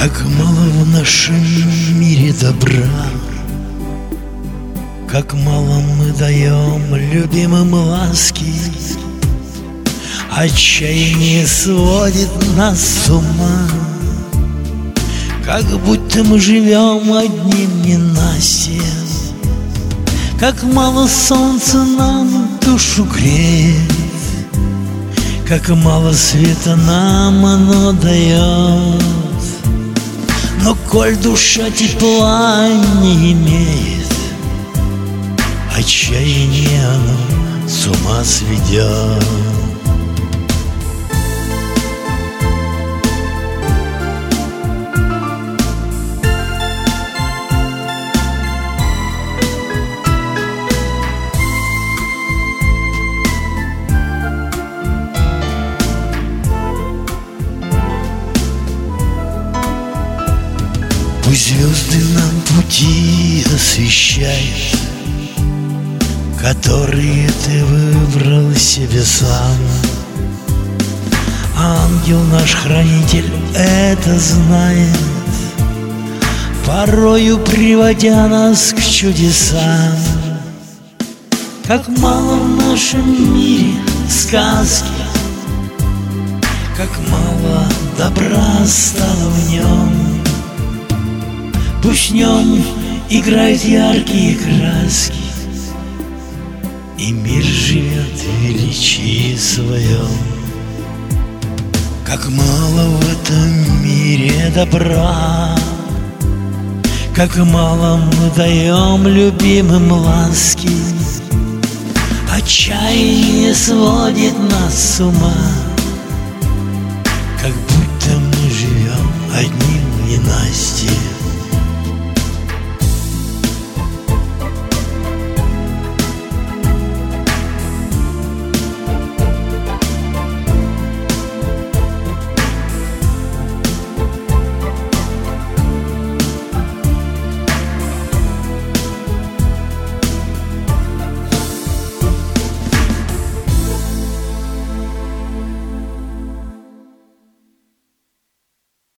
Как мало в нашем мире добра, как мало мы даем любимым ласки. Отчаяние сводит нас с ума, как будто мы живем одним ненастьем. Как мало солнца нам душу греет, как мало света нам оно дает. Но коль душа тепла не имеет, отчаяние оно с ума сведет. Пусть звезды нам пути освещают, которые ты выбрал себе сам. Ангел наш хранитель это знает, порою приводя нас к чудесам. Как мало в нашем мире сказки, как мало добра стало в нем. Пусть в нем играют яркие краски, и мир живет в величии своем. Как мало в этом мире добра, как мало мы даем любимым ласки. Отчаяние сводит нас с ума, как будто мы живем одним ненастьем.